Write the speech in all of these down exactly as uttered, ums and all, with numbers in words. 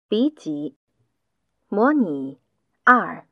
B 级模拟二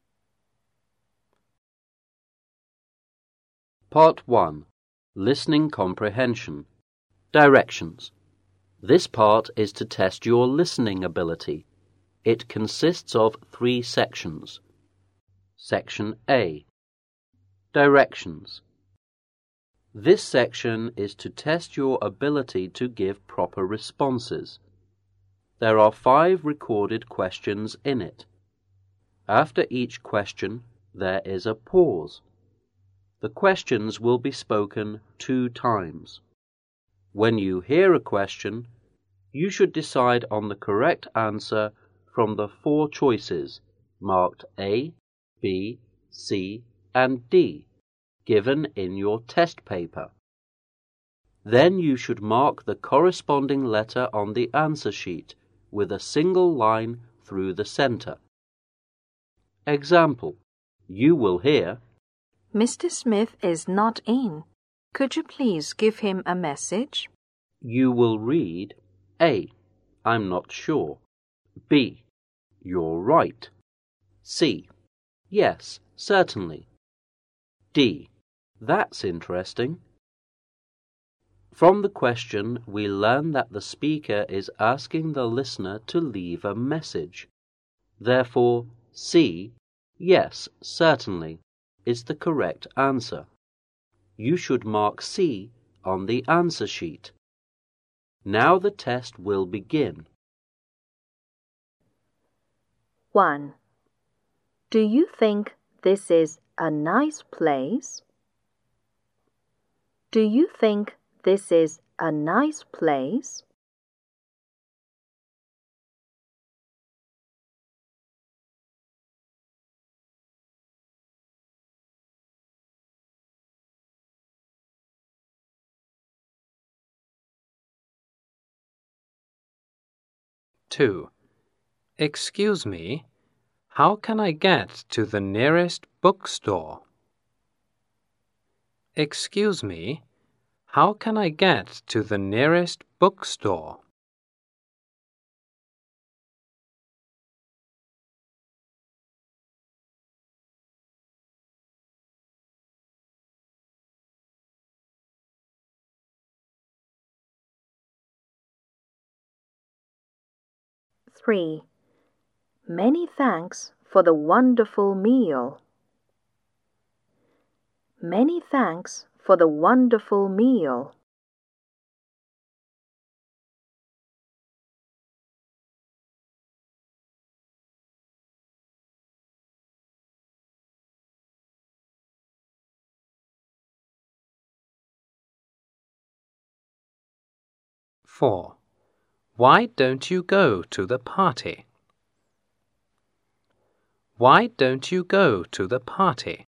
Part one. Listening Comprehension. Directions. This part is to test your listening ability. It consists of three sections. Section A. Directions. This section is to test your ability to give proper responses. There are five recorded questions in it. After each question, there is a pause. The questions will be spoken two times. When you hear a question, you should decide on the correct answer from the four choices marked A, B, C, and D, given in your test paper. Then you should mark the corresponding letter on the answer sheet with a single line through the center. Example: you will hear, Mister Smith is not in. Could you please give him a message? You will read A, I'm not sure. B, you're right. C, yes, certainly. D, that's interesting. From the question, we learn that the speaker is asking the listener to leave a message. Therefore, C, yes, certainly, is the correct answer. You should mark C on the answer sheet. Now the test will begin. one. Do you think this is a nice place? Do you think this is a nice place? two. Excuse me, how can I get to the nearest bookstore? Excuse me, how can I get to the nearest bookstore? three. Many thanks for the wonderful meal. Many thanks for the wonderful meal. four. Why don't you go to the party? Why don't you go to the party?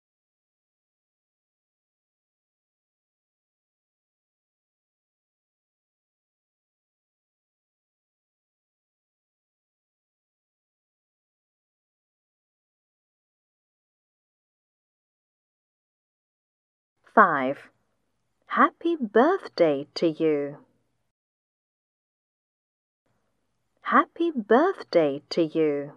five. Happy birthday to you. Happy birthday to you.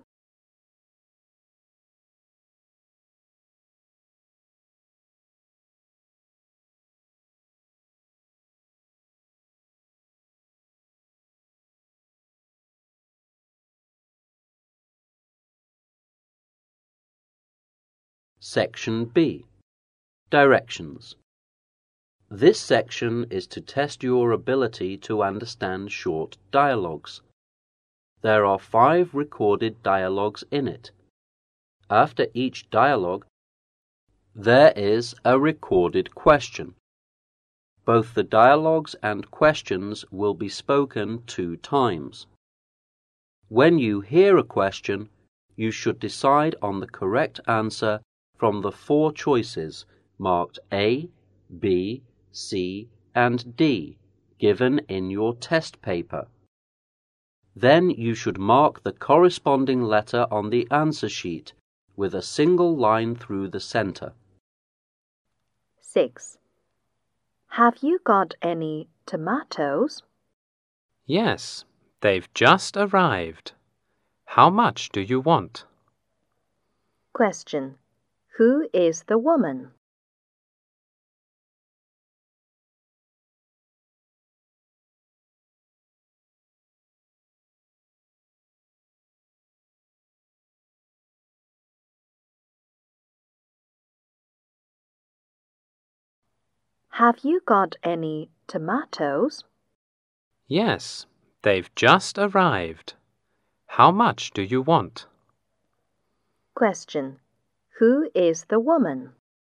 Section B. Directions. This section is to test your ability to understand short dialogues. There are five recorded dialogues in it. After each dialogue, there is a recorded question. Both the dialogues and questions will be spoken two times. When you hear a question, you should decide on the correct answer from the four choices marked A, B, C, and D, given in your test paper. Then you should mark the corresponding letter on the answer sheet with a single line through the center. six. Have you got any tomatoes? Yes, they've just arrived. How much do you want? Question. Who is the woman? Have you got any tomatoes? Yes, they've just arrived. How much do you want? Question. Who is the woman?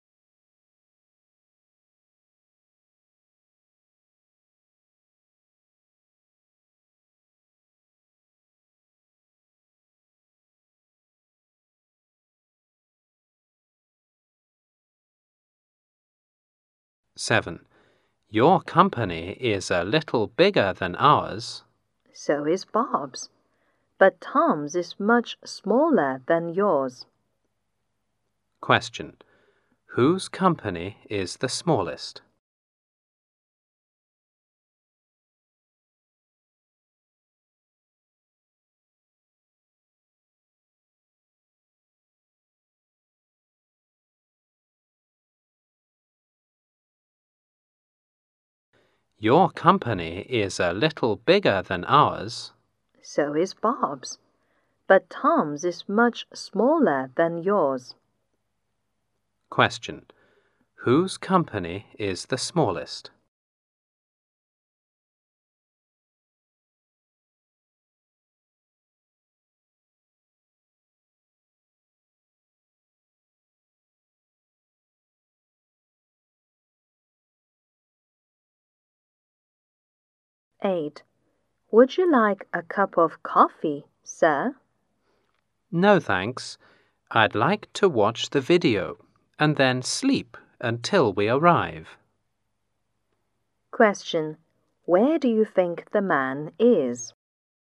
seven. Your company is a little bigger than ours. So is Bob's. But Tom's is much smaller than yours. Question. Whose company is the smallest? Your company is a little bigger than ours. So is Bob's. But Tom's is much smaller than yours. Question. Whose company is the smallest? eight. Would you like a cup of coffee, sir? No, thanks. I'd like to watch the video and then sleep until we arrive. Question. Where do you think the man is?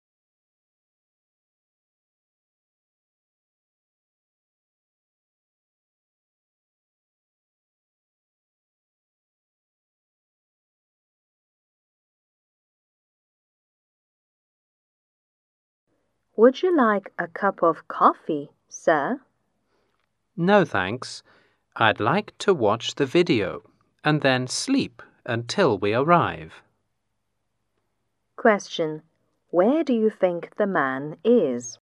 Would you like a cup of coffee, sir? No, thanks. I'd like to watch the video and then sleep until we arrive. Question. Where do you think the man is?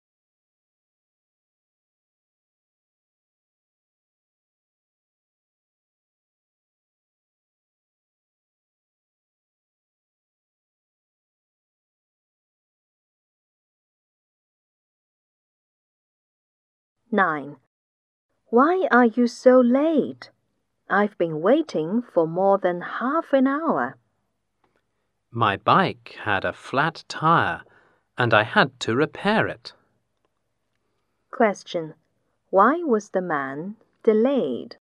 nine. Why are you so late? I've been waiting for more than half an hour. My bike had a flat tire and I had to repair it. Question. Why was the man delayed?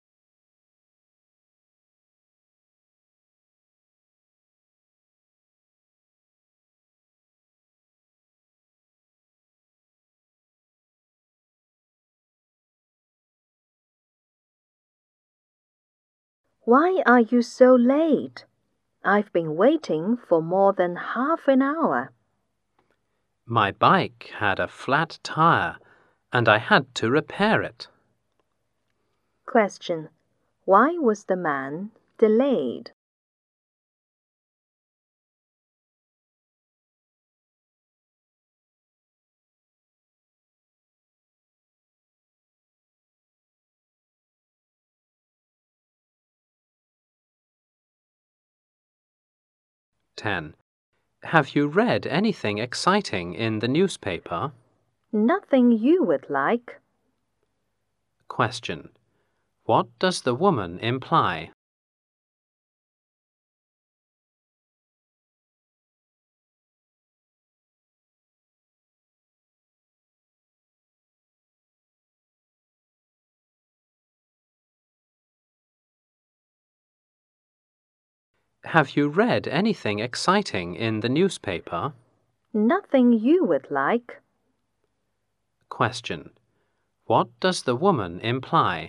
Why are you so late? I've been waiting for more than half an hour. My bike had a flat tire and I had to repair it. Question. Why was the man delayed? ten. Have you read anything exciting in the newspaper? Nothing you would like. Question. What does the woman imply? Have you read anything exciting in the newspaper? Nothing you would like. Question. What does the woman imply?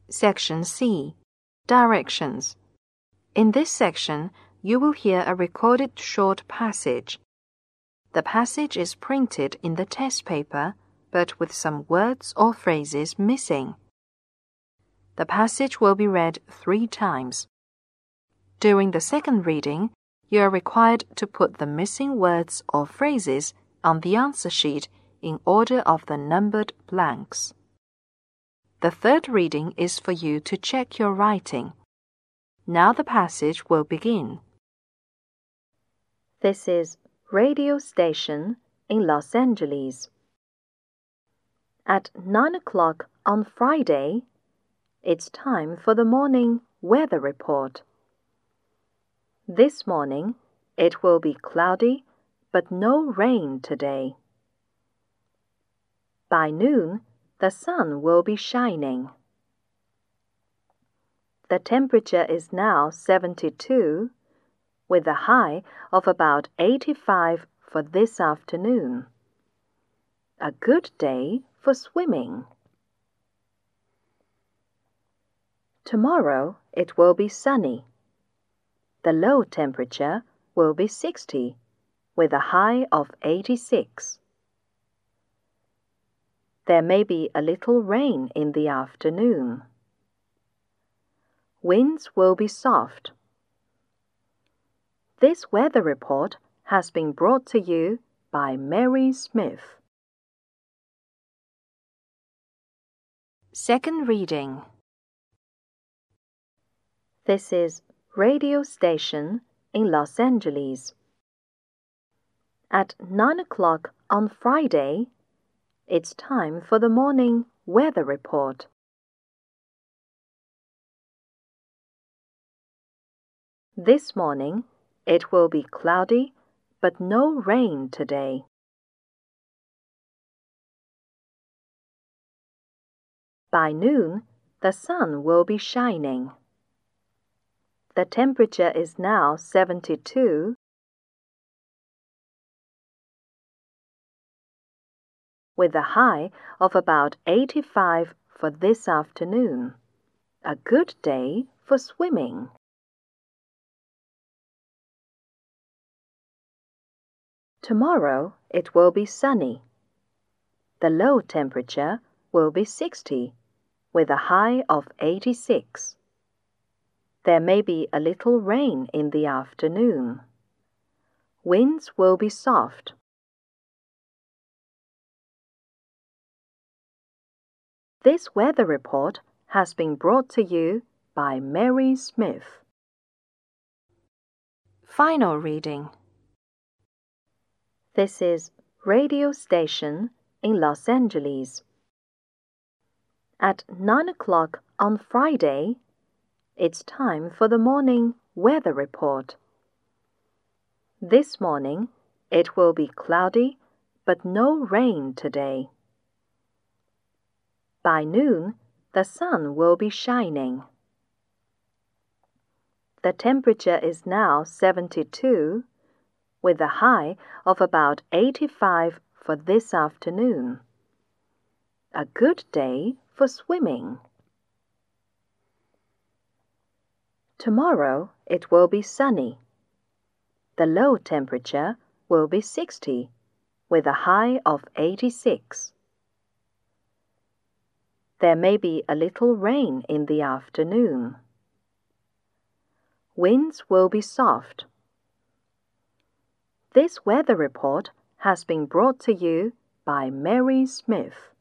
Section C. Directions. In this section, you will hear a recorded short passage. The passage is printed in the test paper, but with some words or phrases missing. The passage will be read three times. During the second reading, you are required to put the missing words or phrases on the answer sheet in order of the numbered blanks. The third reading is for you to check your writing. Now the passage will begin. This is radio station in Los Angeles. At nine o'clock on Friday, it's time for the morning weather report. This morning, it will be cloudy, but no rain today. By noon, the sun will be shining. The temperature is now seventy-two, with a high of about eighty-five for this afternoon. A good day for swimming. Tomorrow it will be sunny. The low temperature will be sixty, with a high of eighty-six. There may be a little rain in the afternoon. Winds will be soft. This weather report has been brought to you by Mary Smith. Second reading. This is radio station in Los Angeles. At nine o'clock on Friday, it's time for the morning weather report. This morning, it will be cloudy, but no rain today. By noon, the sun will be shining. The temperature is now seventy-two, with a high of about eighty-five for this afternoon. A good day for swimming. Tomorrow it will be sunny. The low temperature will be sixty, with a high of eighty-six. There may be a little rain in the afternoon. Winds will be soft. This weather report has been brought to you by Mary Smith. Final reading. This is radio station in Los Angeles. At nine o'clock on Friday, it's time for the morning weather report. This morning, it will be cloudy, but no rain today. By noon, the sun will be shining. The temperature is now seventy-two, with a high of about eighty-five for this afternoon. A good day for swimming. Tomorrow it will be sunny. The low temperature will be sixty, with a high of eighty-six. There may be a little rain in the afternoon. Winds will be soft. This weather report has been brought to you by Mary Smith.